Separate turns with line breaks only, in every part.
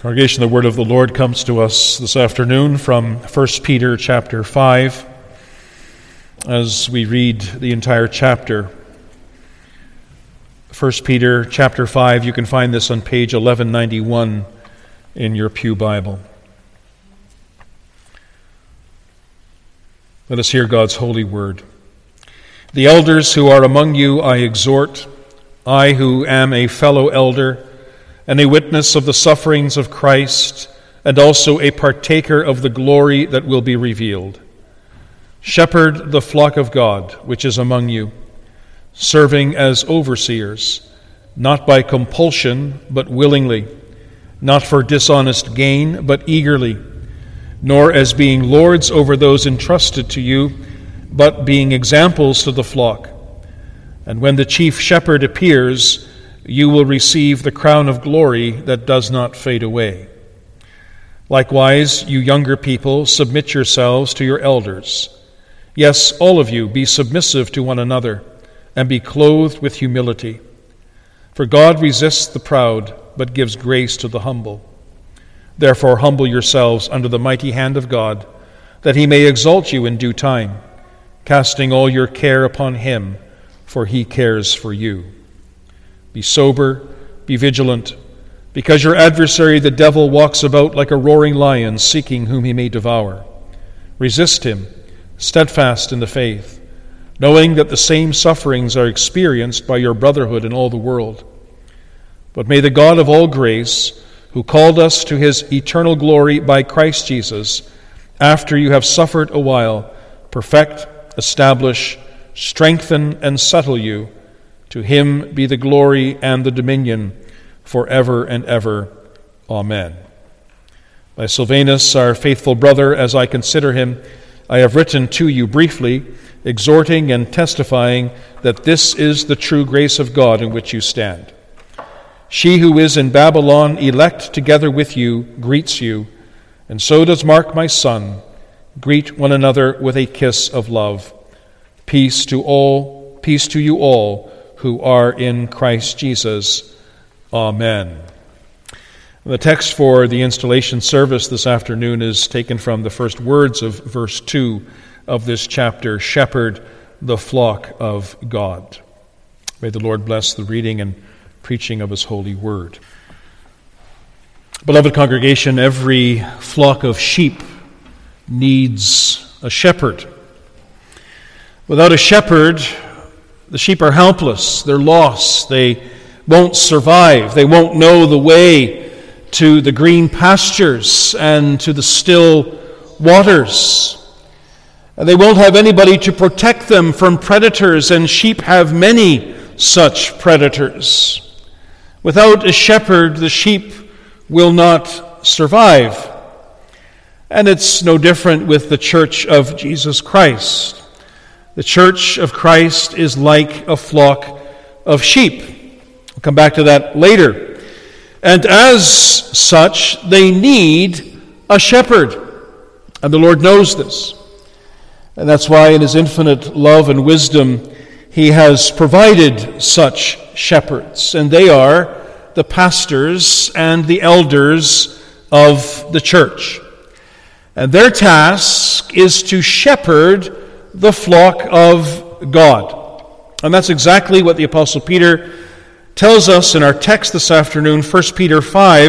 Congregation, the word of the Lord comes to us this afternoon from 1 Peter chapter 5 as we read the entire chapter. 1 Peter chapter 5, you can find this on page 1191 in your pew Bible. Let us hear God's holy word. The elders who are among you I exhort, I who am a fellow elder and a witness of the sufferings of Christ, and also a partaker of the glory that will be revealed. Shepherd the flock of God, which is among you, serving as overseers, not by compulsion, but willingly, not for dishonest gain, but eagerly, nor as being lords over those entrusted to you, but being examples to the flock. And when the chief shepherd appears, you will receive the crown of glory that does not fade away. Likewise, you younger people, submit yourselves to your elders. Yes, all of you, be submissive to one another, and be clothed with humility. For God resists the proud, but gives grace to the humble. Therefore humble yourselves under the mighty hand of God, that he may exalt you in due time, casting all your care upon him, for he cares for you. Be sober, be vigilant, because your adversary the devil walks about like a roaring lion, seeking whom he may devour. Resist him, steadfast in the faith, knowing that the same sufferings are experienced by your brotherhood in all the world. But may the God of all grace, who called us to his eternal glory by Christ Jesus, after you have suffered a while, perfect, establish, strengthen, and settle you. To him be the glory and the dominion forever and ever. Amen. By Silvanus, our faithful brother, as I consider him, I have written to you briefly, exhorting and testifying that this is the true grace of God in which you stand. She who is in Babylon, elect together with you, greets you, and so does Mark, my son. Greet one another with a kiss of love. Peace to you all who are in Christ Jesus. Amen. The text for the installation service this afternoon is taken from the first words of verse 2 of this chapter, Shepherd the flock of God. May the Lord bless the reading and preaching of his holy word. Beloved congregation, every flock of sheep needs a shepherd. Without a shepherd, the sheep are helpless, they're lost, they won't survive, they won't know the way to the green pastures and to the still waters. And they won't have anybody to protect them from predators, and sheep have many such predators. Without a shepherd, the sheep will not survive. And it's no different with the Church of Jesus Christ. The Church of Christ is like a flock of sheep. We'll come back to that later. And as such, they need a shepherd. And the Lord knows this. And that's why in his infinite love and wisdom, he has provided such shepherds. And they are the pastors and the elders of the church. And their task is to shepherd the flock of God. And that's exactly what the Apostle Peter tells us in our text this afternoon, 1 Peter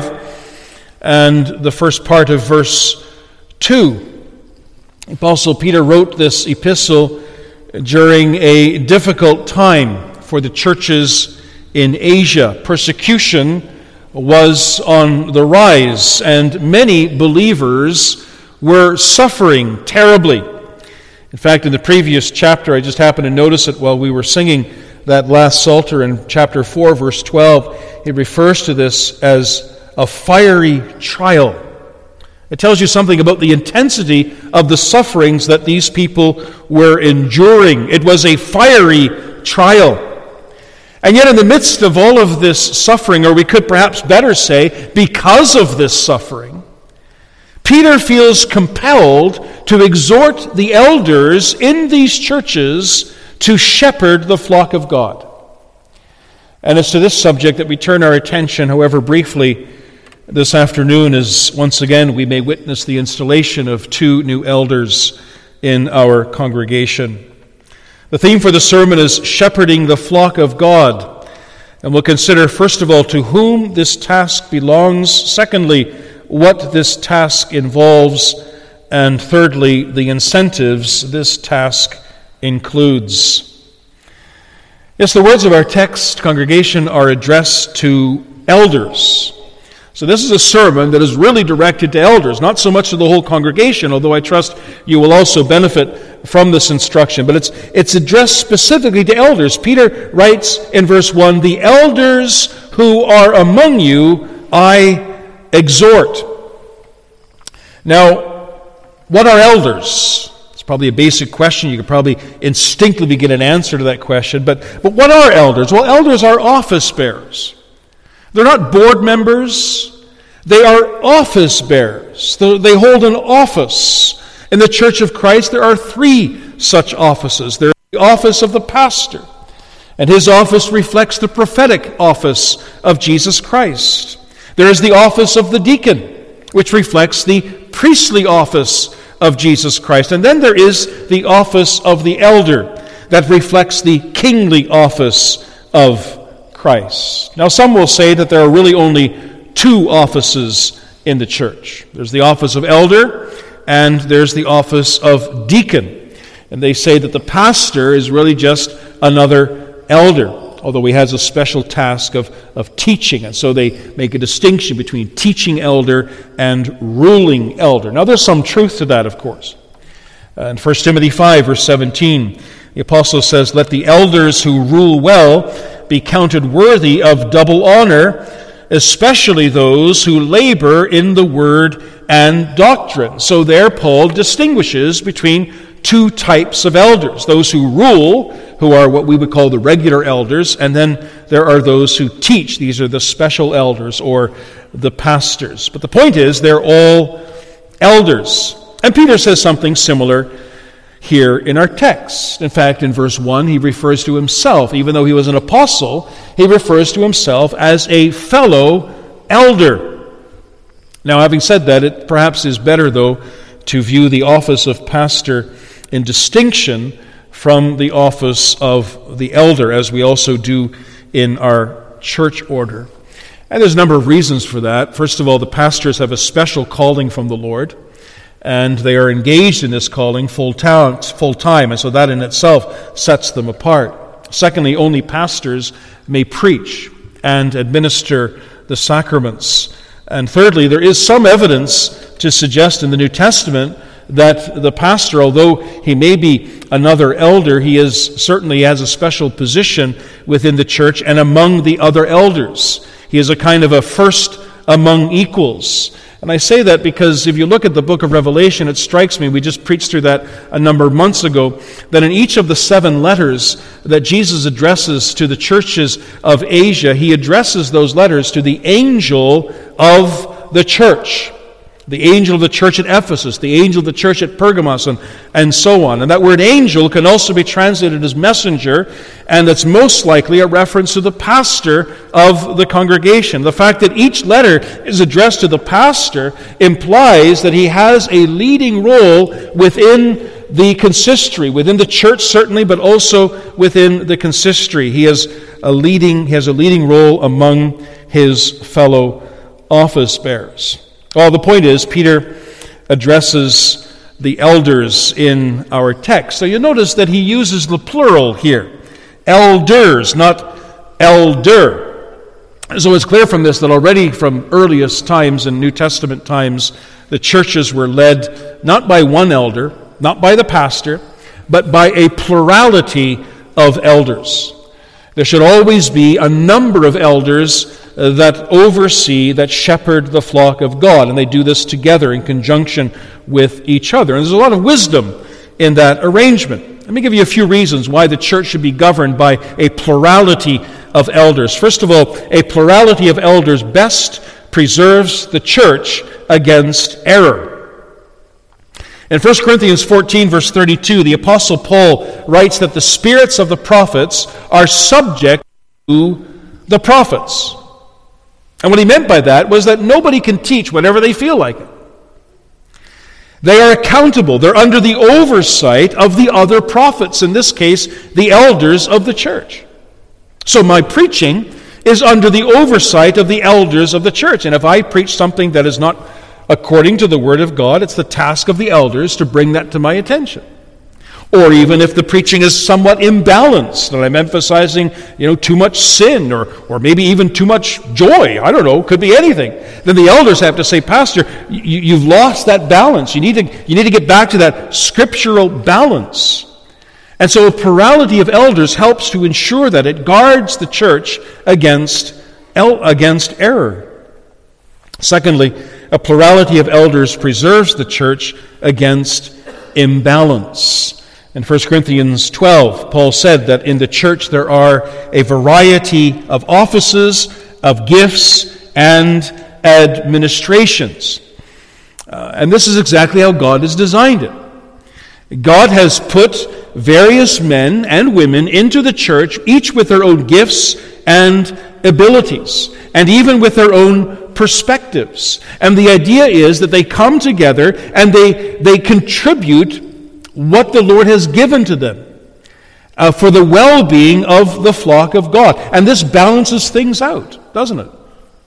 5, and the first part of verse 2. Apostle Peter wrote this epistle during a difficult time for the churches in Asia. Persecution was on the rise, and many believers were suffering terribly. In fact, in the previous chapter, I just happened to notice it while we were singing that last Psalter in chapter 4, verse 12. It refers to this as a fiery trial. It tells you something about the intensity of the sufferings that these people were enduring. It was a fiery trial. And yet in the midst of all of this suffering, or we could perhaps better say, because of this suffering, Peter feels compelled to exhort the elders in these churches to shepherd the flock of God. And it's to this subject that we turn our attention, however briefly, This afternoon, as once again we may witness the installation of 2 new elders in our congregation. The theme for the sermon is shepherding the flock of God. And we'll consider, first of all, to whom this task belongs. Secondly, what this task involves. And thirdly, the incentives this task includes. Yes, the words of our text, congregation, are addressed to elders. So this is a sermon that is really directed to elders, not so much to the whole congregation, although I trust you will also benefit from this instruction. But it's addressed specifically to elders. Peter writes in verse 1, "The elders who are among you I exhort." Now, what are elders? It's probably a basic question. You could probably instinctively get an answer to that question. But what are elders? Well, elders are office bearers. They're not board members. They are office bearers. They hold an office. In the Church of Christ, there are 3 such offices. There's the office of the pastor, and his office reflects the prophetic office of Jesus Christ. There is the office of the deacon, which reflects the priestly office of Jesus Christ. And then there is the office of the elder, that reflects the kingly office of Christ. Now, some will say that there are really only 2 offices in the church. There's the office of elder, and there's the office of deacon. And they say that the pastor is really just another elder, although he has a special task of teaching. And so they make a distinction between teaching elder and ruling elder. Now, there's some truth to that, of course. In 1 Timothy 5, verse 17, the apostle says, "Let the elders who rule well be counted worthy of double honor, especially those who labor in the word and doctrine." So there Paul distinguishes between 2 types of elders: those who rule, who are what we would call the regular elders, and then there are those who teach. These are the special elders or the pastors. But the point is, they're all elders. And Peter says something similar here in our text. In fact, in verse 1, he refers to himself. Even though he was an apostle, he refers to himself as a fellow elder. Now, having said that, it perhaps is better, though, to view the office of pastor in distinction from the office of the elder, as we also do in our church order. And there's a number of reasons for that. First of all, the pastors have a special calling from the Lord, and they are engaged in this calling full time, and so that in itself sets them apart. Secondly, only pastors may preach and administer the sacraments. And thirdly, there is some evidence to suggest in the New Testament that the pastor, although he may be another elder, he certainly has a special position within the church and among the other elders. He is a kind of a first among equals. And I say that because if you look at the book of Revelation, it strikes me, we just preached through that a number of months ago, that in each of the 7 letters that Jesus addresses to the churches of Asia, he addresses those letters to the angel of the church. The angel of the church at Ephesus, the angel of the church at Pergamos, and so on. And that word angel can also be translated as messenger, and that's most likely a reference to the pastor of the congregation. The fact that each letter is addressed to the pastor implies that he has a leading role within the consistory, within the church certainly, but also within the consistory. He has a leading role among his fellow office bearers. Well, the point is, Peter addresses the elders in our text. So you notice that he uses the plural here. Elders, not elder. So it's clear from this that already from earliest times in New Testament times, the churches were led not by one elder, not by the pastor, but by a plurality of elders. There should always be a number of elders that oversee, that shepherd the flock of God. And they do this together in conjunction with each other. And there's a lot of wisdom in that arrangement. Let me give you a few reasons why the church should be governed by a plurality of elders. First of all, a plurality of elders best preserves the church against error. In 1 Corinthians 14, verse 32, the Apostle Paul writes that the spirits of the prophets are subject to the prophets. And what he meant by that was that nobody can teach whatever they feel like it. They are accountable. They're under the oversight of the other prophets, in this case, the elders of the church. So my preaching is under the oversight of the elders of the church. And if I preach something that is not according to the Word of God, it's the task of the elders to bring that to my attention. Or even if the preaching is somewhat imbalanced, and I'm emphasizing, too much sin, or maybe even too much joy, I don't know, could be anything, then the elders have to say, Pastor, you've lost that balance. You need to get back to that scriptural balance. And so a plurality of elders helps to ensure that it guards the church against error. Secondly, a plurality of elders preserves the church against imbalance. In 1 Corinthians 12, Paul said that in the church there are a variety of offices, of gifts, and administrations. And this is exactly how God has designed it. God has put various men and women into the church, each with their own gifts and abilities, and even with their own perspectives. And the idea is that they come together and they contribute what the Lord has given to them for the well-being of the flock of God. And this balances things out, doesn't it?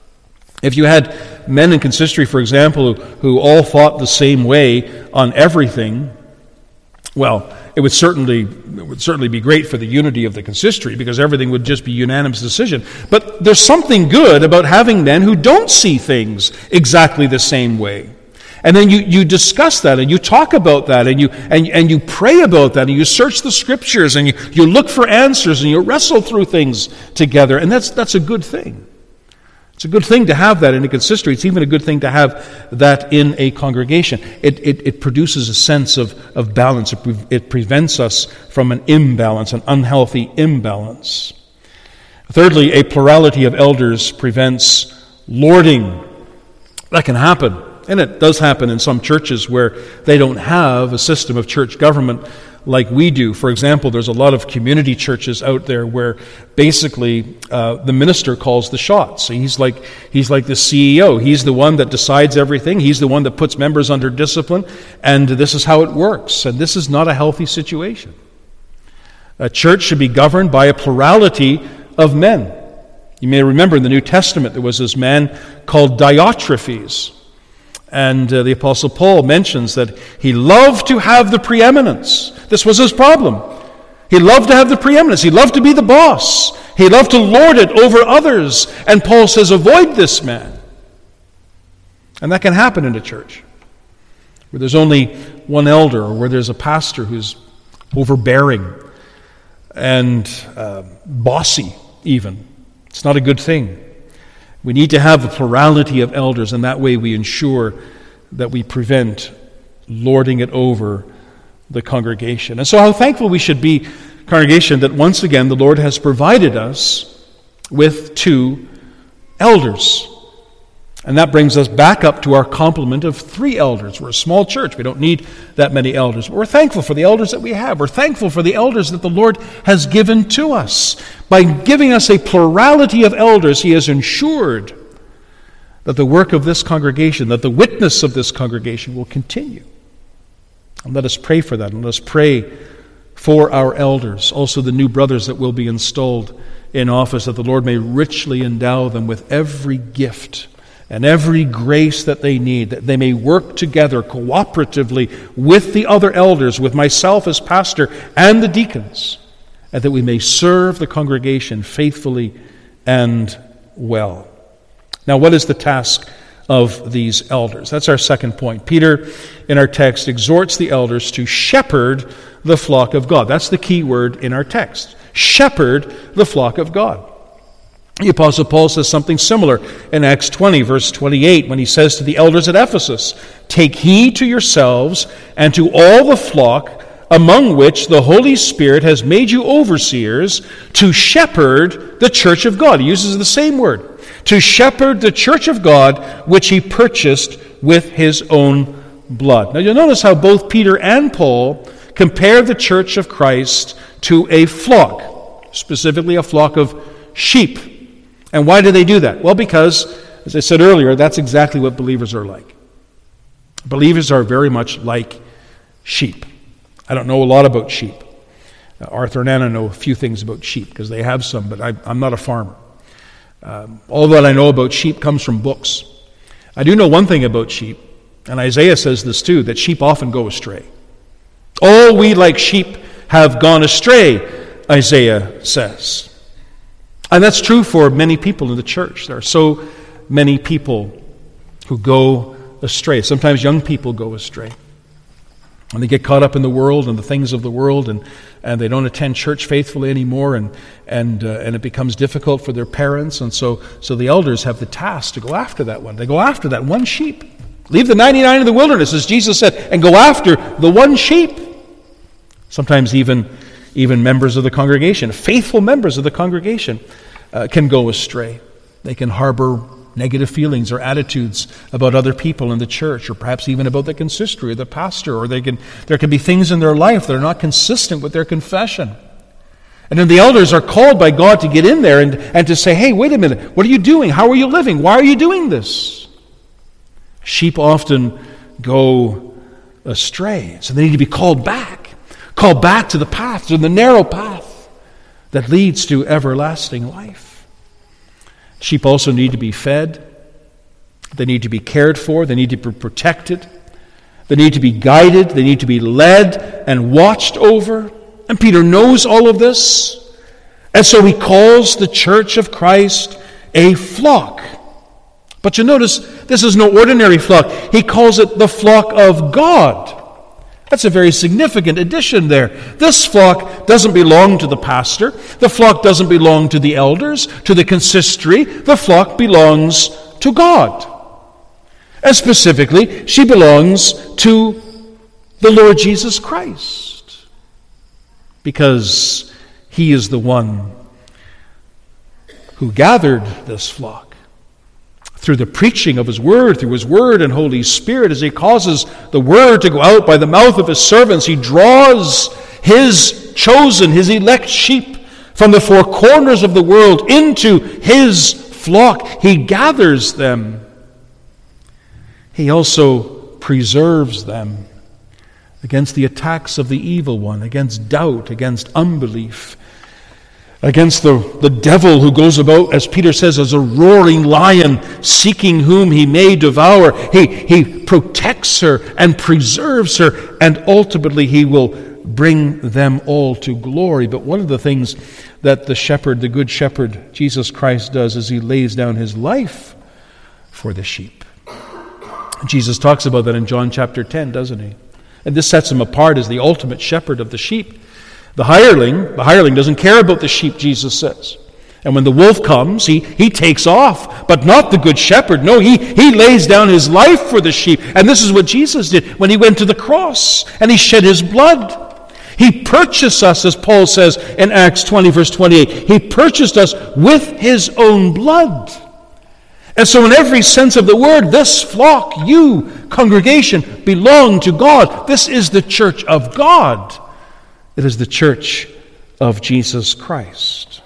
If you had men in consistory, for example, who all thought the same way on everything, well, it would certainly be great for the unity of the consistory, because everything would just be unanimous decision. But there's something good about having men who don't see things exactly the same way. And then you discuss that, and you talk about that, and you pray about that, and you search the scriptures, and you look for answers, and you wrestle through things together. And that's a good thing. It's a good thing to have that in a consistory. It's even a good thing to have that in a congregation. It produces a sense of balance. It prevents us from an imbalance, an unhealthy imbalance. Thirdly, a plurality of elders prevents lording. That can happen. And it does happen in some churches where they don't have a system of church government like we do. For example, there's a lot of community churches out there where basically the minister calls the shots. So he's like the CEO. He's the one that decides everything. He's the one that puts members under discipline. And this is how it works. And this is not a healthy situation. A church should be governed by a plurality of men. You may remember in the New Testament there was this man called Diotrephes. And the Apostle Paul mentions that he loved to have the preeminence. This was his problem. He loved to have the preeminence. He loved to be the boss. He loved to lord it over others. And Paul says, avoid this man. And that can happen in a church, where there's only one elder, or where there's a pastor who's overbearing and bossy even. It's not a good thing. We need to have a plurality of elders, and that way we ensure that we prevent lording it over the congregation. And so how thankful we should be, congregation, that once again the Lord has provided us with 2 elders. And that brings us back up to our complement of 3 elders. We're a small church. We don't need that many elders. But we're thankful for the elders that we have. We're thankful for the elders that the Lord has given to us. By giving us a plurality of elders, He has ensured that the work of this congregation, that the witness of this congregation will continue. And let us pray for that. And let us pray for our elders, also the new brothers that will be installed in office, that the Lord may richly endow them with every gift and every grace that they need, that they may work together cooperatively with the other elders, with myself as pastor and the deacons, and that we may serve the congregation faithfully and well. Now, what is the task of these elders? That's our second point. Peter, in our text, exhorts the elders to shepherd the flock of God. That's the key word in our text. Shepherd the flock of God. The Apostle Paul says something similar in Acts 20, verse 28, when he says to the elders at Ephesus, "Take heed to yourselves and to all the flock among which the Holy Spirit has made you overseers to shepherd the church of God." He uses the same word. To shepherd the church of God, which he purchased with his own blood. Now you'll notice how both Peter and Paul compare the church of Christ to a flock, specifically a flock of sheep. And why do they do that? Well, because, as I said earlier, that's exactly what believers are like. Believers are very much like sheep. I don't know a lot about sheep. Arthur and Anna know a few things about sheep because they have some, but I'm not a farmer. All that I know about sheep comes from books. I do know one thing about sheep, and Isaiah says this too, that sheep often go astray. All we like sheep have gone astray, Isaiah says. And that's true for many people in the church. There are so many people who go astray. Sometimes young people go astray. And they get caught up in the world and the things of the world, and they don't attend church faithfully anymore, and it becomes difficult for their parents. And so the elders have the task to go after that one. They go after that one sheep. Leave the 99 in the wilderness, as Jesus said, and go after the one sheep. Sometimes even members of the congregation, faithful members of the congregation, can go astray. They can harbor negative feelings or attitudes about other people in the church, or perhaps even about the consistory or the pastor, or there can be things in their life that are not consistent with their confession. And then the elders are called by God to get in there and to say, hey, wait a minute, what are you doing? How are you living? Why are you doing this? Sheep often go astray, so they need to be called back to the path, to the narrow path that leads to everlasting life. Sheep also need to be fed. They need to be cared for. They need to be protected. They need to be guided. They need to be led and watched over. And Peter knows all of this. And so he calls the church of Christ a flock. But you notice, this is no ordinary flock. He calls it the flock of God. That's a very significant addition there. This flock doesn't belong to the pastor. The flock doesn't belong to the elders, to the consistory. The flock belongs to God. And specifically, she belongs to the Lord Jesus Christ, because he is the one who gathered this flock through the preaching of his word, through his word and Holy Spirit. As he causes the word to go out by the mouth of his servants, he draws his chosen, his elect sheep from the four corners of the world into his flock. He gathers them. He also preserves them against the attacks of the evil one, against doubt, against unbelief, against the devil who goes about, as Peter says, as a roaring lion, seeking whom he may devour. He protects her and preserves her, and ultimately he will bring them all to glory. But one of the things that the shepherd, the good shepherd, Jesus Christ, does is he lays down his life for the sheep. Jesus talks about that in John chapter 10, doesn't he? And this sets him apart as the ultimate shepherd of the sheep. The hireling doesn't care about the sheep, Jesus says. And when the wolf comes, he takes off, but not the good shepherd. No, he lays down his life for the sheep. And this is what Jesus did when he went to the cross and he shed his blood. He purchased us, as Paul says in Acts 20, verse 28. He purchased us with his own blood. And so in every sense of the word, this flock, you, congregation, belong to God. This is the church of God. It is the church of Jesus Christ.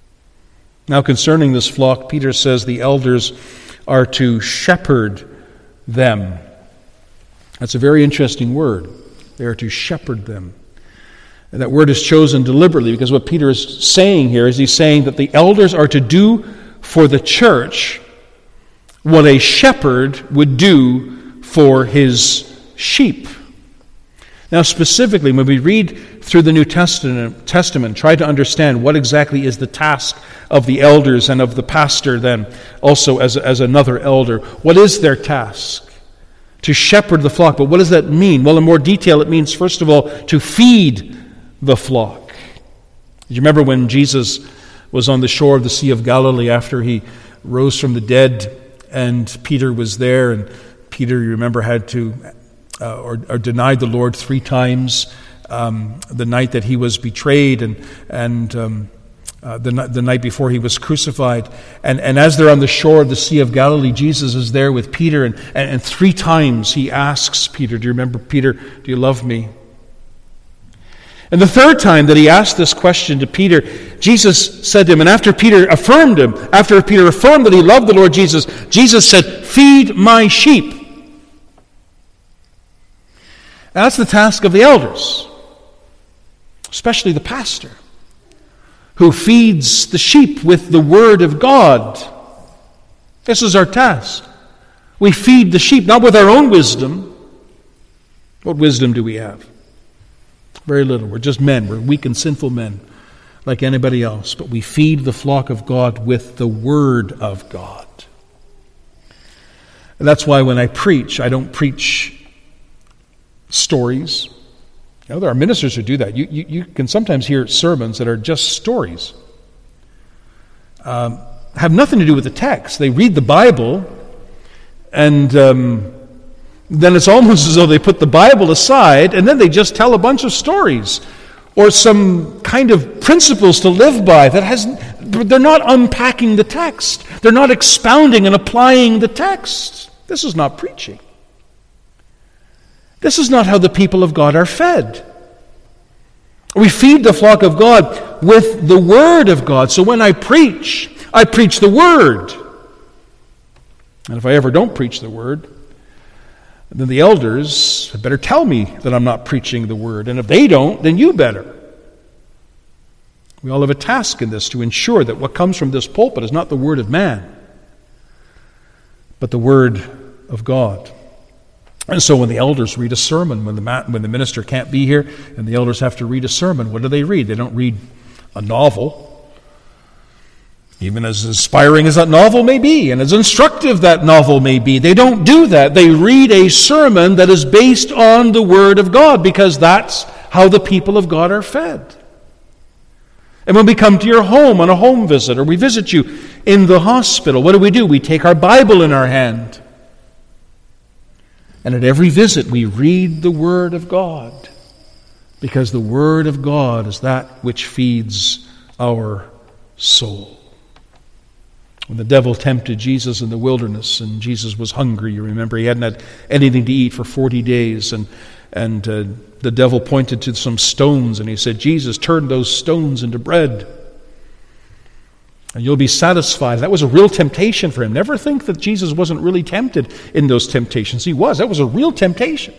Now, concerning this flock, Peter says the elders are to shepherd them. That's a very interesting word. They are to shepherd them. And that word is chosen deliberately, because what Peter is saying here is he's saying that the elders are to do for the church what a shepherd would do for his sheep. Now, specifically, when we read through the New Testament, try to understand what exactly is the task of the elders and of the pastor then, also as another elder. What is their task? To shepherd the flock. But what does that mean? Well, in more detail, it means, first of all, to feed the flock. Do you remember when Jesus was on the shore of the Sea of Galilee after he rose from the dead, and Peter was there, and Peter, you remember, had to or denied the Lord 3 times the night that he was betrayed and the night before he was crucified. And as they're on the shore of the Sea of Galilee, Jesus is there with Peter, and 3 times he asks Peter, do you remember, Peter, do you love me? And the 3rd time that he asked this question to Peter, Jesus said to him, and after Peter affirmed that he loved the Lord Jesus, Jesus said, "Feed my sheep." And that's the task of the elders, especially the pastor, who feeds the sheep with the Word of God. This is our task. We feed the sheep, not with our own wisdom. What wisdom do we have? Very little. We're just men. We're weak and sinful men, like anybody else. But we feed the flock of God with the Word of God. And that's why when I preach, I don't preach stories. You know, there are ministers who do that. You can sometimes hear sermons that are just stories. Have nothing to do with the text. They read the Bible, and then it's almost as though they put the Bible aside, and then they just tell a bunch of stories or some kind of principles to live by they're not unpacking the text. They're not expounding and applying the text. This is not preaching. This is not how the people of God are fed. We feed the flock of God with the Word of God. So when I preach the Word. And if I ever don't preach the Word, then the elders had better tell me that I'm not preaching the Word. And if they don't, then you better. We all have a task in this to ensure that what comes from this pulpit is not the word of man, but the Word of God. And so when the elders read a sermon, when the minister can't be here and the elders have to read a sermon, what do they read? They don't read a novel. Even as inspiring as that novel may be, and as instructive that novel may be, they don't do that. They read a sermon that is based on the Word of God, because that's how the people of God are fed. And when we come to your home on a home visit, or we visit you in the hospital, what do? We take our Bible in our hand. And at every visit, we read the Word of God, because the Word of God is that which feeds our soul. When the devil tempted Jesus in the wilderness, and Jesus was hungry, you remember, he hadn't had anything to eat for 40 days, and the devil pointed to some stones, and he said, "Jesus, turn those stones into bread, and you'll be satisfied." That was a real temptation for him. Never think that Jesus wasn't really tempted in those temptations. He was. That was a real temptation.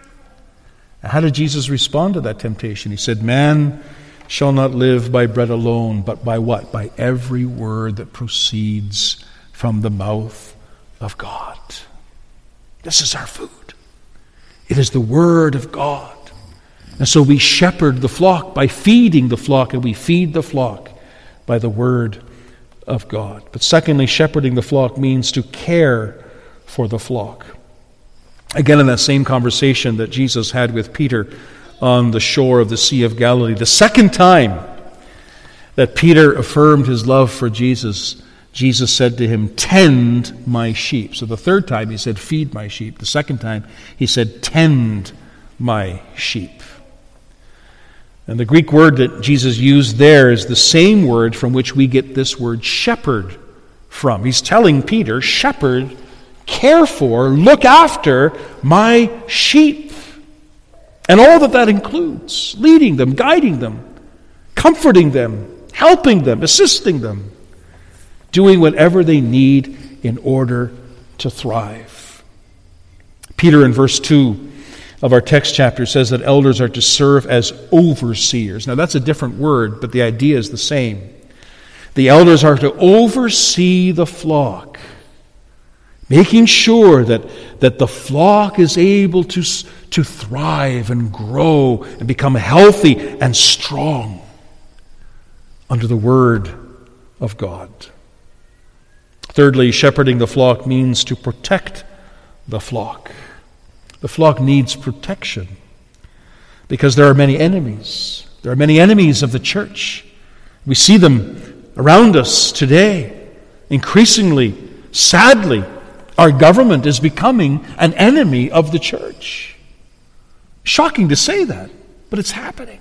And how did Jesus respond to that temptation? He said, "Man shall not live by bread alone, but by what? By every word that proceeds from the mouth of God." This is our food. It is the Word of God. And so we shepherd the flock by feeding the flock, and we feed the flock by the Word of God. But secondly, shepherding the flock means to care for the flock. Again, in that same conversation that Jesus had with Peter on the shore of the Sea of Galilee, the second time that Peter affirmed his love for Jesus, Jesus said to him, "Tend my sheep." So the third time he said, "Feed my sheep." The second time he said, "Tend my sheep." And the Greek word that Jesus used there is the same word from which we get this word shepherd from. He's telling Peter, shepherd, care for, look after my sheep. And all that includes, leading them, guiding them, comforting them, helping them, assisting them, doing whatever they need in order to thrive. Peter in verse 2 of our text chapter says that elders are to serve as overseers. Now that's a different word, but the idea is the same. The elders are to oversee the flock, making sure that the flock is able to thrive and grow and become healthy and strong under the Word of God. Thirdly, shepherding the flock means to protect the flock. The flock needs protection because there are many enemies. There are many enemies of the church. We see them around us today. Increasingly, sadly, our government is becoming an enemy of the church. Shocking to say that, but it's happening.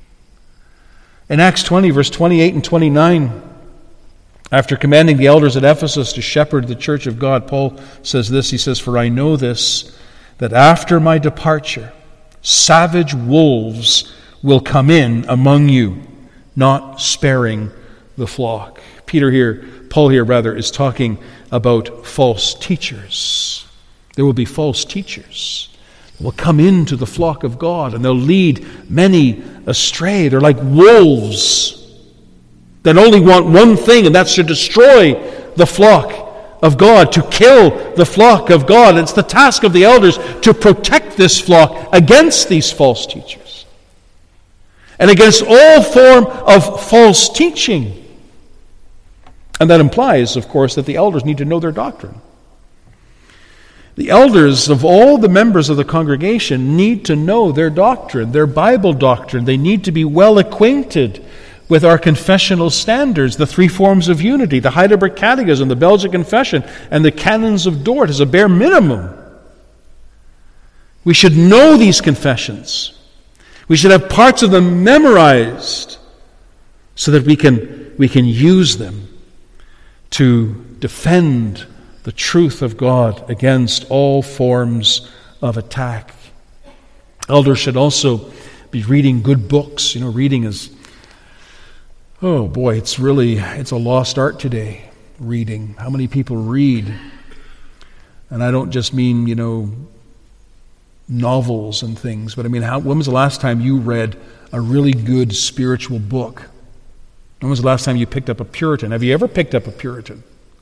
In Acts 20, verse 28 and 29, after commanding the elders at Ephesus to shepherd the church of God, Paul says this, he says, "For I know this, that after my departure, savage wolves will come in among you, not sparing the flock. Paul here is talking about false teachers. There will be false teachers who will come into the flock of God, and they'll lead many astray. They're like wolves that only want one thing, and that's to destroy the flock of God, to kill the flock of God. It's the task of the elders to protect this flock against these false teachers and against all form of false teaching. And that implies, of course, that the elders need to know their doctrine. The elders of all the members of the congregation need to know their doctrine, their Bible doctrine. They need to be well acquainted with our confessional standards, the three forms of unity, the Heidelberg Catechism, the Belgic Confession, and the Canons of Dort as a bare minimum. We should know these confessions. We should have parts of them memorized so that we can use them to defend the truth of God against all forms of attack. Elders should also be reading good books. Reading is, it's a lost art today, reading. How many people read? And I don't just mean, novels and things, but I mean, when was the last time you read a really good spiritual book? When was the last time you picked up a Puritan? Have you ever picked up a Puritan?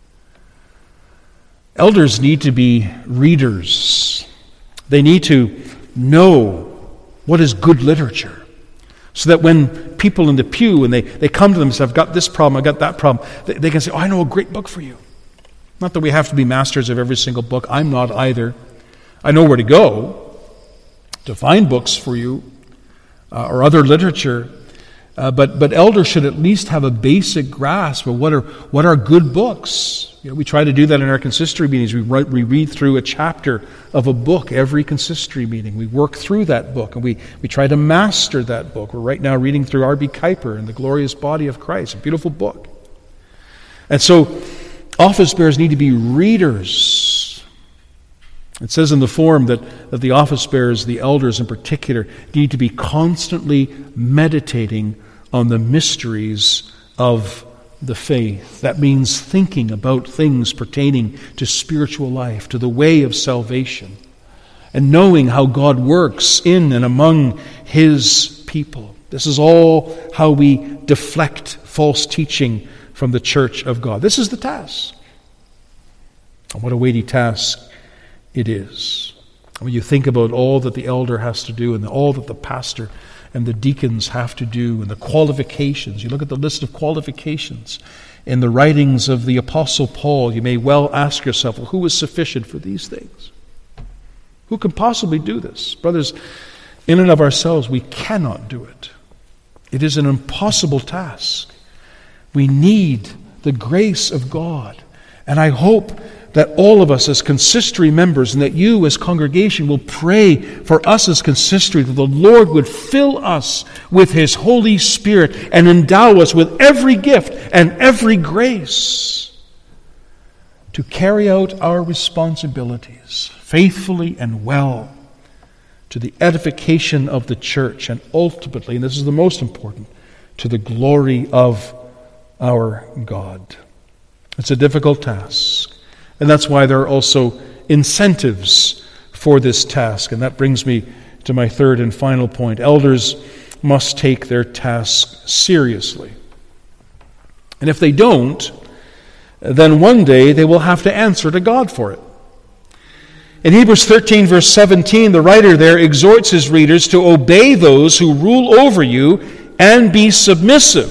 Elders need to be readers. They need to know what is good literature, so that when people in the pew, and they come to them and say, I've got this problem, I've got that problem, they can say, I know a great book for you. Not that we have to be masters of every single book. I'm not either. I know where to go to find books for you or other literature. But elders should at least have a basic grasp of what are good books. We try to do that in our consistory meetings. We read through a chapter of a book every consistory meeting. We work through that book, and we try to master that book. We're right now reading through R.B. Kuyper and The Glorious Body of Christ, a beautiful book. And so office bearers need to be readers. It says in the form that the office bearers, the elders in particular, need to be constantly meditating on the mysteries of the faith. That means thinking about things pertaining to spiritual life, to the way of salvation, and knowing how God works in and among His people. This is all how we deflect false teaching from the church of God. This is the task. And what a weighty task it is. When you think about all that the elder has to do and all that the pastor and the deacons have to do and the qualifications, you look at the list of qualifications in the writings of the Apostle Paul, you may well ask yourself, well, who is sufficient for these things? Who can possibly do this? Brothers, in and of ourselves, we cannot do it. It is an impossible task. We need the grace of God. And I hope that all of us as consistory members and that you as congregation will pray for us as consistory, that the Lord would fill us with His Holy Spirit and endow us with every gift and every grace to carry out our responsibilities faithfully and well to the edification of the church, and ultimately, and this is the most important, to the glory of our God. It's a difficult task. And that's why there are also incentives for this task. And that brings me to my third and final point. Elders must take their task seriously. And if they don't, then one day they will have to answer to God for it. In Hebrews 13, verse 17, the writer there exhorts his readers to obey those who rule over you and be submissive.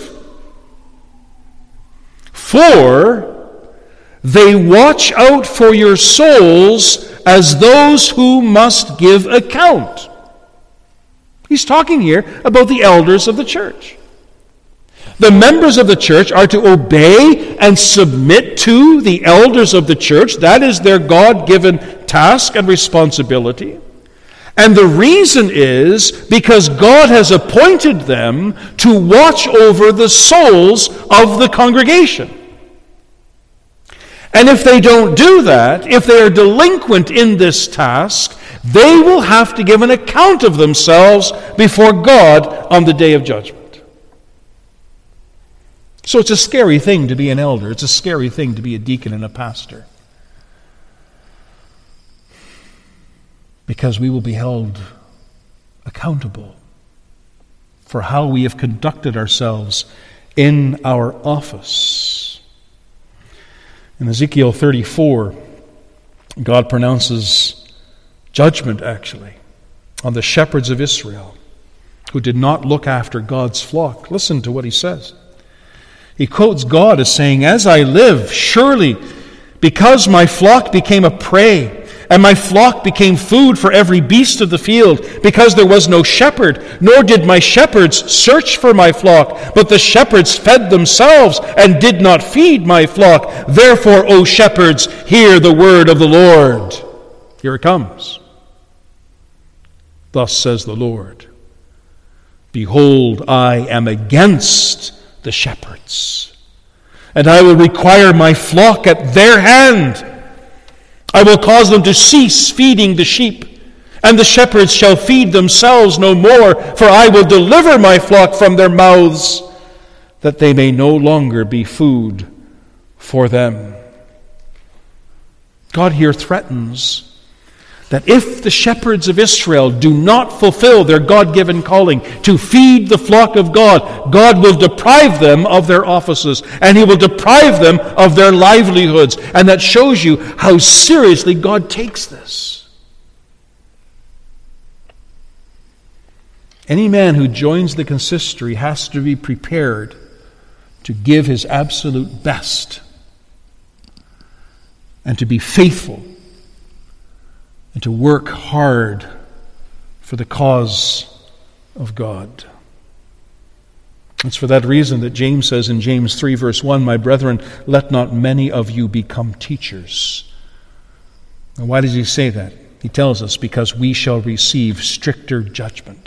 For they watch out for your souls as those who must give account. He's talking here about the elders of the church. The members of the church are to obey and submit to the elders of the church. That is their God-given task and responsibility. And the reason is because God has appointed them to watch over the souls of the congregation. And if they don't do that, if they are delinquent in this task, they will have to give an account of themselves before God on the day of judgment. So it's a scary thing to be an elder. It's a scary thing to be a deacon and a pastor. Because we will be held accountable for how we have conducted ourselves in our office. In Ezekiel 34, God pronounces judgment, actually, on the shepherds of Israel who did not look after God's flock. Listen to what he says. He quotes God as saying, "As I live, surely, because my flock became a prey, and my flock became food for every beast of the field, because there was no shepherd, nor did my shepherds search for my flock, but the shepherds fed themselves and did not feed my flock. Therefore, O shepherds, hear the word of the Lord." Here it comes. Thus says the Lord, "Behold, I am against the shepherds, and I will require my flock at their hand. I will cause them to cease feeding the sheep, and the shepherds shall feed themselves no more, for I will deliver my flock from their mouths, that they may no longer be food for them." God here threatens that if the shepherds of Israel do not fulfill their God-given calling to feed the flock of God, God will deprive them of their offices, and he will deprive them of their livelihoods. And that shows you how seriously God takes this. Any man who joins the consistory has to be prepared to give his absolute best and to be faithful and to work hard for the cause of God. It's for that reason that James says in James 3 verse 1, "My brethren, let not many of you become teachers." And why does he say that? He tells us, because we shall receive stricter judgment.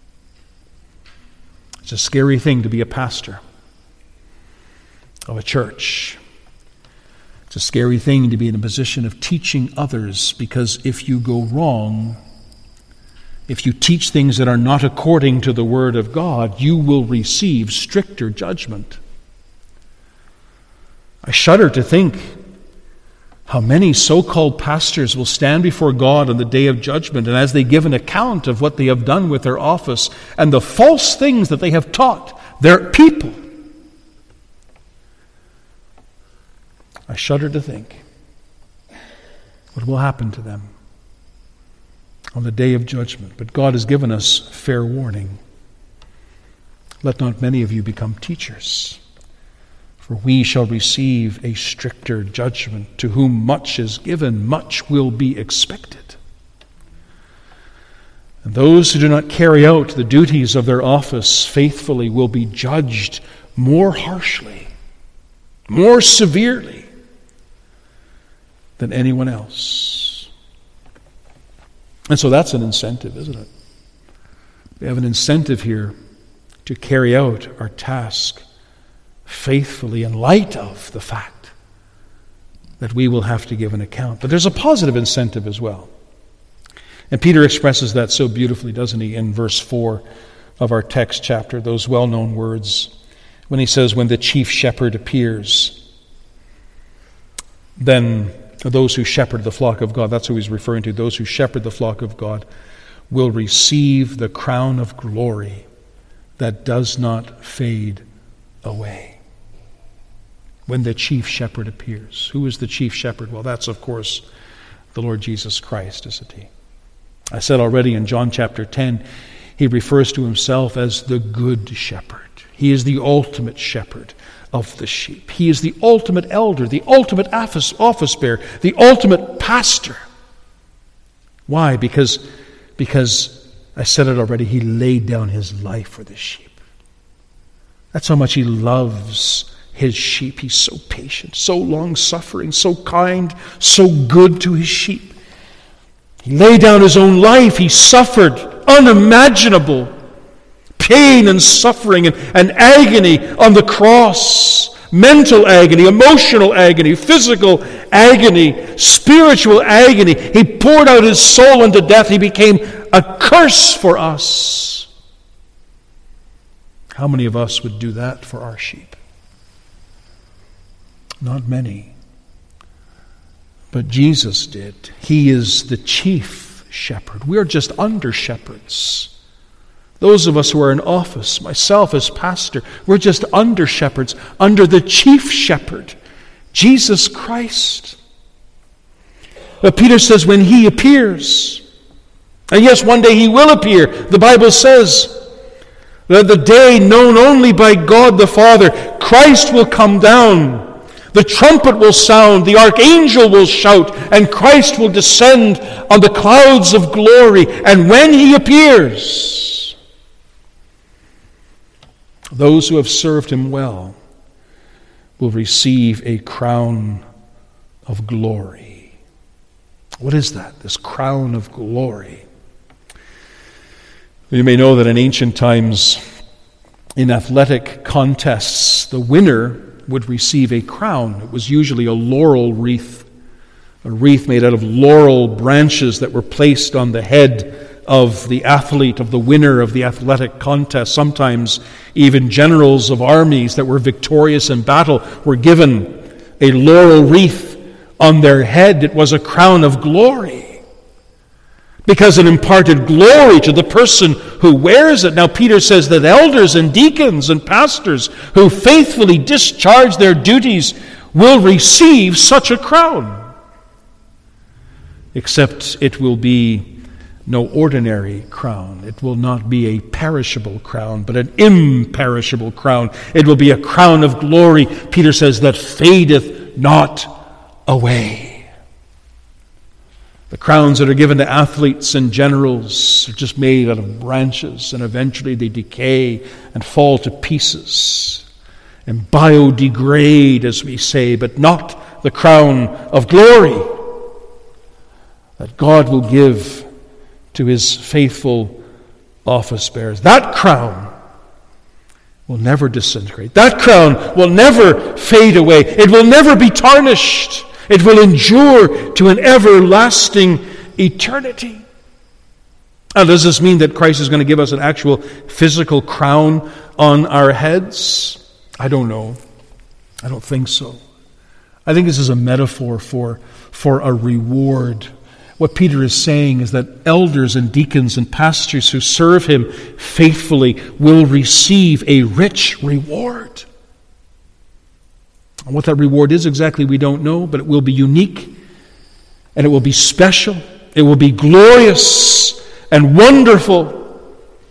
It's a scary thing to be a pastor of a church. It's a scary thing to be in a position of teaching others, because if you go wrong, if you teach things that are not according to the Word of God, you will receive stricter judgment. I shudder to think how many so-called pastors will stand before God on the day of judgment, and as they give an account of what they have done with their office and the false things that they have taught their people, I shudder to think what will happen to them on the day of judgment. But God has given us fair warning. "Let not many of you become teachers, for we shall receive a stricter judgment. To whom much is given, much will be expected." And those who do not carry out the duties of their office faithfully will be judged more harshly, more severely than anyone else. And so that's an incentive, isn't it? We have an incentive here to carry out our task faithfully in light of the fact that we will have to give an account. But there's a positive incentive as well. And Peter expresses that so beautifully, doesn't he, in verse 4 of our text chapter, those well-known words, when he says, "When the chief shepherd appears, then those who shepherd the flock of God," that's who he's referring to, those who shepherd the flock of God, "will receive the crown of glory that does not fade away." When the chief shepherd appears. Who is the chief shepherd? Well, that's, of course, the Lord Jesus Christ, isn't he? I said already in John chapter 10, he refers to himself as the good shepherd. He is the ultimate shepherd of the sheep. He is the ultimate elder, the ultimate office bearer, the ultimate pastor. Why? Because I said it already, he laid down his life for the sheep. That's how much he loves his sheep. He's so patient, so long-suffering, so kind, so good to his sheep. He laid down his own life. He suffered unimaginable pain and suffering and agony on the cross. Mental agony, emotional agony, physical agony, spiritual agony. He poured out his soul unto death. He became a curse for us. How many of us would do that for our sheep? Not many. But Jesus did. He is the chief shepherd. We are just under shepherds. Those of us who are in office, myself as pastor, we're just under shepherds, under the chief shepherd, Jesus Christ. But Peter says when he appears, and yes, one day he will appear. The Bible says that the day known only by God the Father, Christ will come down. The trumpet will sound, the archangel will shout, and Christ will descend on the clouds of glory. And when he appears, those who have served him well will receive a crown of glory. What is that, this crown of glory? You may know that in ancient times, in athletic contests, the winner would receive a crown. It was usually a laurel wreath, a wreath made out of laurel branches that were placed on the head of the athlete, of the winner of the athletic contest. Sometimes even generals of armies that were victorious in battle were given a laurel wreath on their head. It was a crown of glory, because it imparted glory to the person who wears it. Now Peter says that elders and deacons and pastors who faithfully discharge their duties will receive such a crown. Except it will be no ordinary crown. It will not be a perishable crown, but an imperishable crown. It will be a crown of glory, Peter says, that fadeth not away. The crowns that are given to athletes and generals are just made out of branches, and eventually they decay and fall to pieces and biodegrade, as we say, but not the crown of glory that God will give to his faithful office bearers. That crown will never disintegrate. That crown will never fade away. It will never be tarnished. It will endure to an everlasting eternity. Now, does this mean that Christ is going to give us an actual physical crown on our heads? I don't know. I don't think so. I think this is a metaphor for a reward. What Peter is saying is that elders and deacons and pastors who serve him faithfully will receive a rich reward. And what that reward is exactly, we don't know, but it will be unique, and it will be special, it will be glorious and wonderful,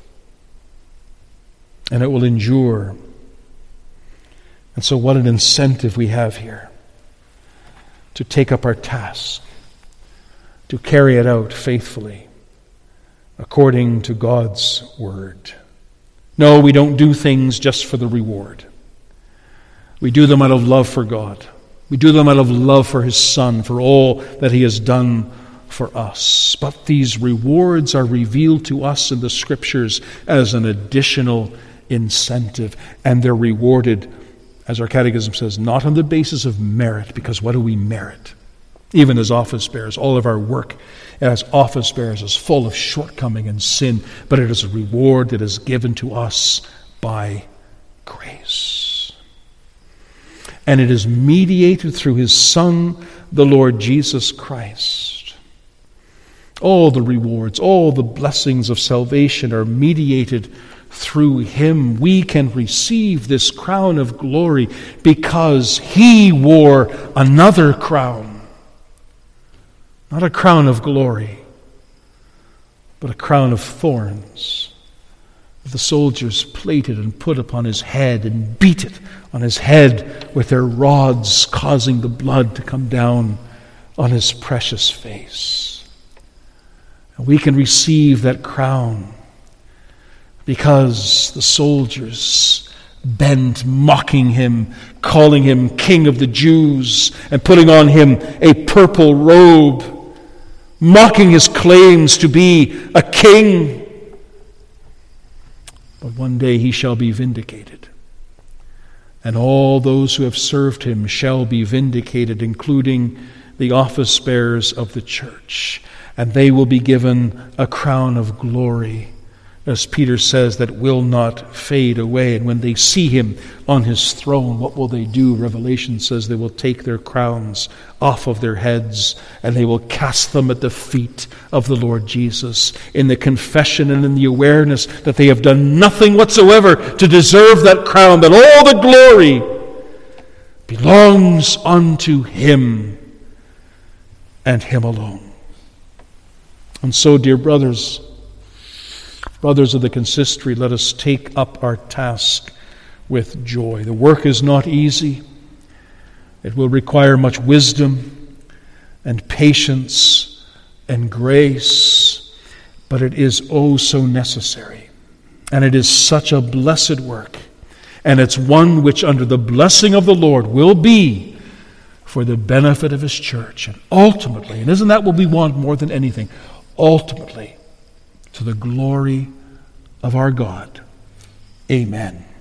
and it will endure. And so what an incentive we have here to take up our task, to carry it out faithfully, according to God's word. No, we don't do things just for the reward. We do them out of love for God. We do them out of love for his Son, for all that he has done for us. But these rewards are revealed to us in the Scriptures as an additional incentive, and they're rewarded, as our catechism says, not on the basis of merit, because what do we merit? Even as office bearers, all of our work as office bearers is full of shortcoming and sin, but it is a reward that is given to us by grace. And it is mediated through his Son, the Lord Jesus Christ. All the rewards, all the blessings of salvation are mediated through him. We can receive this crown of glory because he wore another crown. Not a crown of glory, but a crown of thorns. The soldiers plaited and put upon his head and beat it on his head with their rods, causing the blood to come down on his precious face. And we can receive that crown because the soldiers bent, mocking him, calling him King of the Jews, and putting on him a purple robe, mocking his claims to be a king. But one day he shall be vindicated. And all those who have served him shall be vindicated, including the office bearers of the church. And they will be given a crown of glory as Peter says, that will not fade away. And when they see him on his throne, what will they do? Revelation says they will take their crowns off of their heads and they will cast them at the feet of the Lord Jesus, in the confession and in the awareness that they have done nothing whatsoever to deserve that crown, that all the glory belongs unto him and him alone. And so, dear brothers of the consistory, let us take up our task with joy. The work is not easy. It will require much wisdom and patience and grace, but it is oh so necessary. And it is such a blessed work. And it's one which, under the blessing of the Lord, will be for the benefit of his church. And ultimately, and isn't that what we want more than anything? Ultimately, to the glory of our God. Amen.